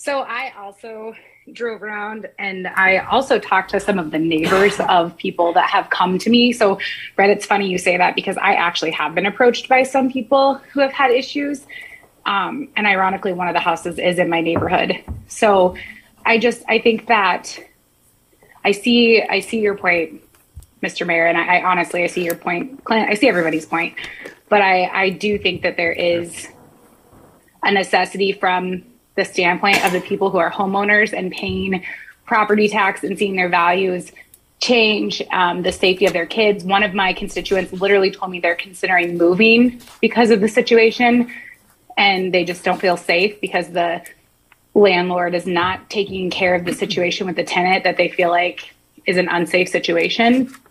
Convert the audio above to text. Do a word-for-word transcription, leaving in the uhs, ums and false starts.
So I also drove around and I also talked to some of the neighbors of people that have come to me. So, Brett, it's funny you say that because I actually have been approached by some people who have had issues. Um, and ironically, one of the houses is in my neighborhood. So I just, I think that I see, I see your point, Mister Mayor, and I, I honestly, I see your point, Clint, I see everybody's point, but I, I do think that there is a necessity from the standpoint of the people who are homeowners and paying property tax and seeing their values change, um, the safety of their kids. One of my constituents literally told me they're considering moving because of the situation, and they just don't feel safe because the landlord is not taking care of the situation with the tenant that they feel like is an unsafe situation.